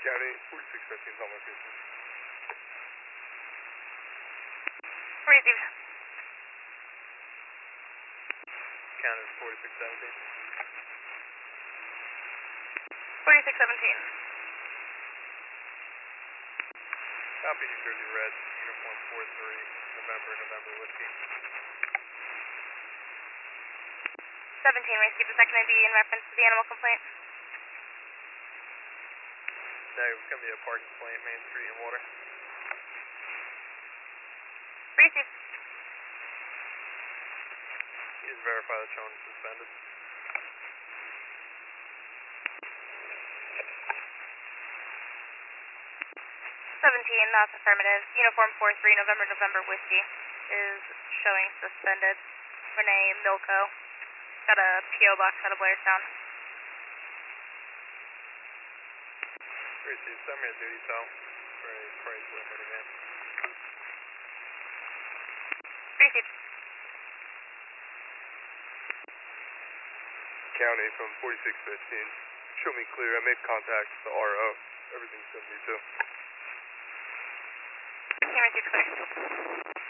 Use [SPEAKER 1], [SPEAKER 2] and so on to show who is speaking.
[SPEAKER 1] County, 4615 on location.
[SPEAKER 2] Received.
[SPEAKER 1] County, 4617.
[SPEAKER 2] 4617.
[SPEAKER 1] Copy, New Jersey Red, uniform 43, November Whiskey.
[SPEAKER 2] 17, received the second ID in reference to the animal complaint.
[SPEAKER 1] Negative, it's going to be a parking complaint, Main Street and Water.
[SPEAKER 2] Received.
[SPEAKER 1] Please verify the tone is suspended.
[SPEAKER 2] 17, that's affirmative. Uniform 43, November Whiskey is showing suspended. Renee Milko. Got a P.O. box out of Blairstown.
[SPEAKER 1] Received, send me a duty tow for a Chrysler minivan.
[SPEAKER 2] Received.
[SPEAKER 1] County from 4615. Show me clear. I made contact with the RO. Everything's 72.
[SPEAKER 2] 15, received clear.